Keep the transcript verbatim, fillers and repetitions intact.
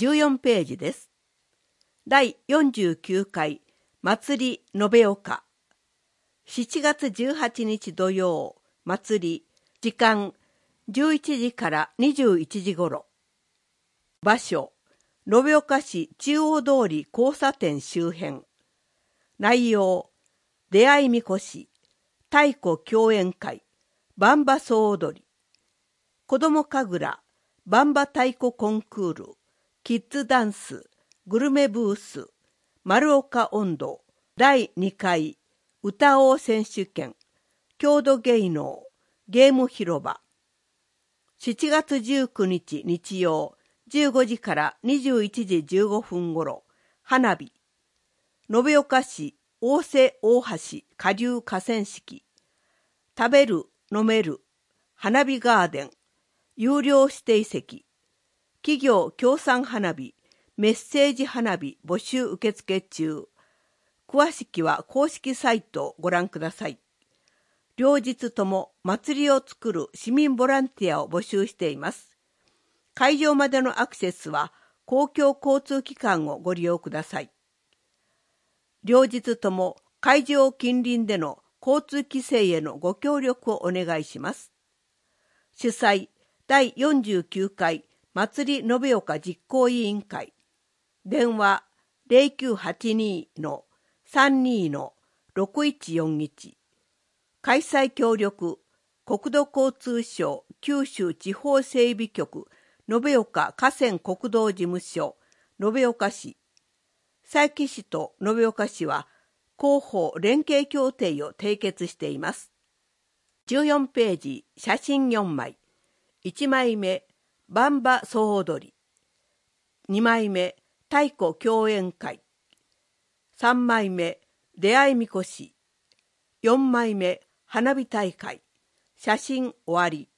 じゅうよんページです。だいよんじゅうきゅうかい祭り延岡。しちがつじゅうはちにち土曜、祭り、時間じゅういちじからにじゅういちじごろ。場所、延岡市中央通り交差点周辺。内容、出会いみこし、太鼓共演会、ばんば総踊り、子ども神楽、ばんば太鼓コンクール、キッズダンス、グルメブース、丸岡音頭、だいにかい歌王選手権、郷土芸能、ゲーム広場。しちがつじゅうくにち日曜、じゅうごじからにじゅういちじじゅうごふんごろ、花火。延岡市大瀬大橋下流河川敷。食べる、飲める、花火ガーデン、有料指定席。企業協賛花火、メッセージ花火募集受付中。詳しきは公式サイトをご覧ください。両日とも祭りを作る市民ボランティアを募集しています。会場までのアクセスは公共交通機関をご利用ください。両日とも会場近隣での交通規制へのご協力をお願いします。主催だいよんじゅうきゅうかい祭り延岡実行委員会。電話 ゼロきゅうはちに さんに ろくいちよんいち。開催協力国土交通省九州地方整備局延岡河川国道事務所延岡市。佐伯市と延岡市は広報連携協定を締結しています。じゅうよんページ写真よんまい。いちまいめばんば総踊り。にまいめ太鼓共演会。さんまいめ出会いみこし。よんまいめ花火大会。写真終わり。